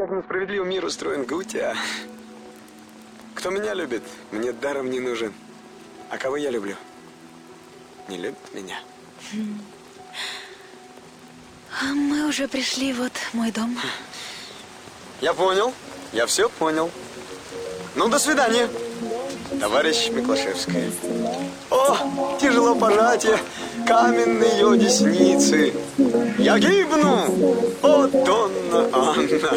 как несправедливый мир устроен, Гутя. Кто меня любит, мне даром не нужен. А кого я люблю, не любит меня. А мы уже пришли, вот мой дом. Я понял, я все понял. Ну, до свидания, товарищ Миклашевская. О, тяжело пожатие каменные десницы. Я гибну, о, Донна Анна.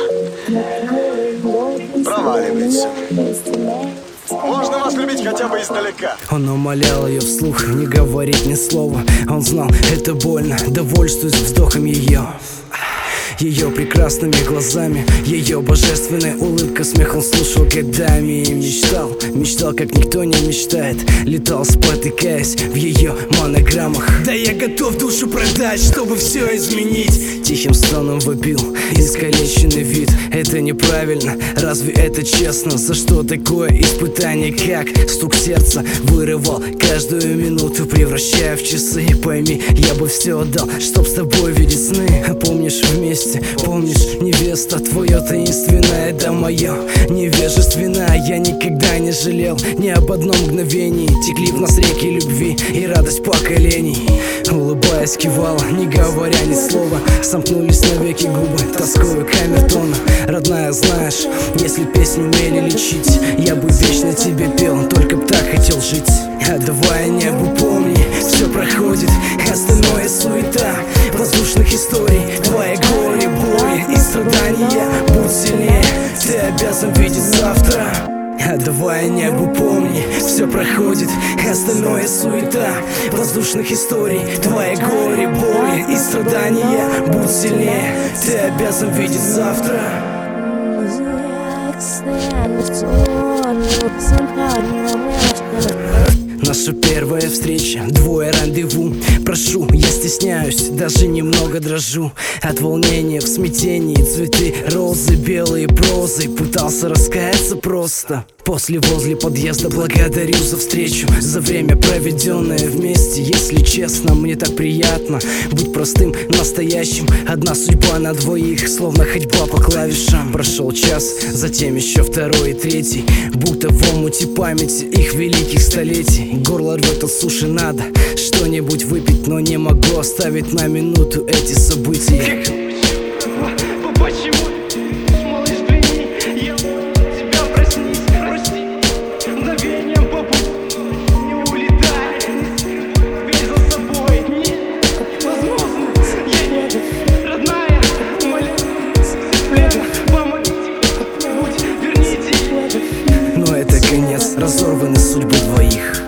Проваливается. Можно вас любить хотя бы издалека. Он умолял ее вслух не говорить ни слова. Он знал, это больно, довольствуясь вздохом ее прекрасными глазами, ее божественная улыбка, смех он слушал годами и мечтал, как никто не мечтает. Летал, спотыкаясь в ее монограммах. Да я готов душу продать, чтобы все изменить. Тихим стоном вопил искалеченный вид. Это неправильно, разве это честно? За что такое испытание, как стук сердца вырывал каждую минуту, превращая в часы. Пойми, я бы все отдал, чтоб с тобой видеть сны. Помнишь вместе, помнишь, невеста, твое таинственное, да мое невежественное. Я никогда не жалел ни об одном мгновении. Текли в нас реки любви и радость поколений. Улыбаясь, кивала, не говоря ни слова. Сомкнулись навеки губы, тоскою камертона. Родная, знаешь, если песни умели лечить, я бы вечно тебе пел, только б так хотел жить. Давай небу помни, все проходит, остальное суета воздушных историй. Твои горе, боли и страдания, будь сильнее, ты обязан видеть завтра. Давай небу помни, все проходит, остальное суета воздушных историй. Твои горе, боли и страдания, будь сильнее, ты обязан видеть завтра. Наша первая встреча, двое рандеву. Прошу, я стесняюсь, даже немного дрожу от волнения, в смятении. Цветы, розы, белые прозы. Пытался раскаяться просто. После возле подъезда благодарю за встречу, за время, проведенное вместе. Если честно, мне так приятно быть простым, настоящим. Одна судьба на двоих, словно ходьба по клавишам. Прошел час, затем еще второй и третий, будто в омуте памяти их великих столетий. Горло рвет от суши, надо что-нибудь выпить, но не могу оставить на минуту эти события. Но это конец, разорваны судьбы двоих.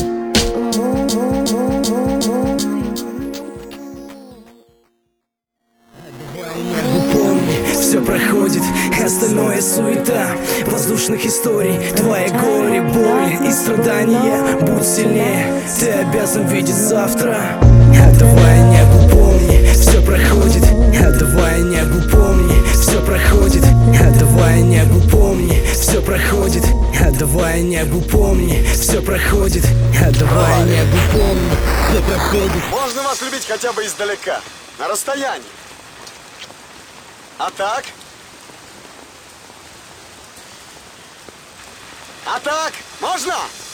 Все проходит, остальное суета воздушных историй. Твои горе, боли и страдания, будь сильнее, ты обязан видеть завтра. Давай небу помни, все проходит. Давай небу помни, все проходит. Давай небу помни, все проходит. Давай небу помни, все проходит. Давай небу помни, все проходит. Можно вас любить хотя бы издалека, на расстоянии. А так? А так? Можно?